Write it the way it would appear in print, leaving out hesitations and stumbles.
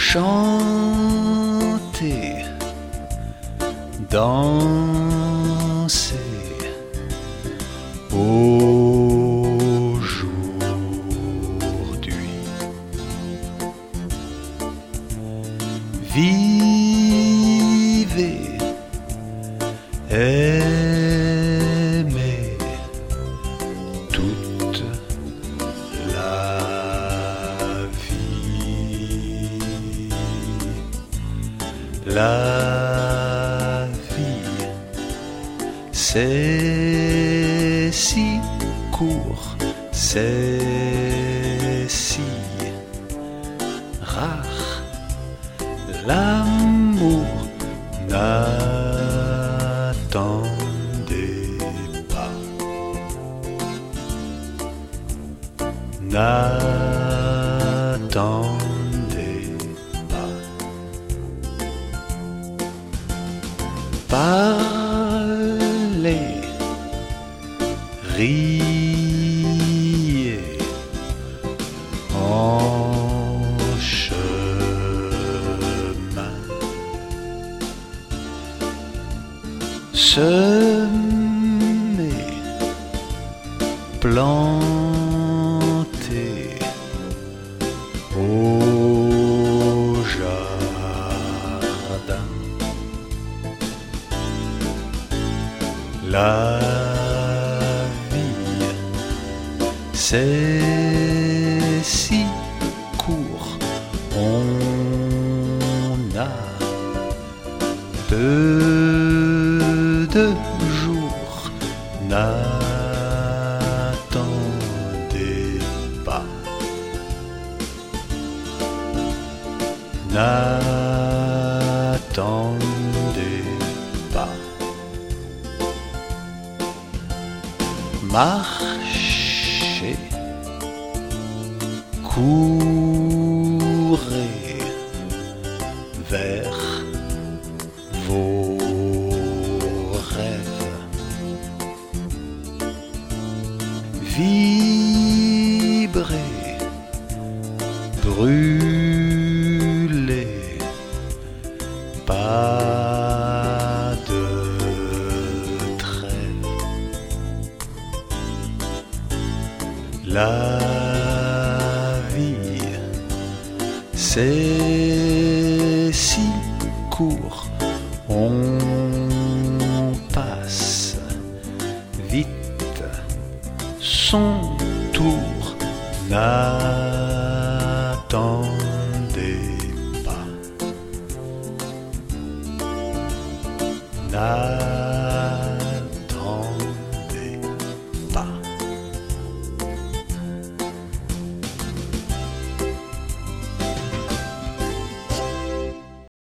chanter, danser aujourd'hui. Vivez, aimez toute la vie. La vie, c'est si court, c'est si rare. L'amour n'attendez pas, n'attendez pas. Parlez, riez en chemin. Semez, plantez au jardin. La vie, c'est si court, on a peu de jours, n'attendez pas, n'attendez pas. Marchez, courez vers vos rêves. Vibrez, brûlez, pas de trêve. La vie, c'est si court, on passe vite son tour, n'attendez pas.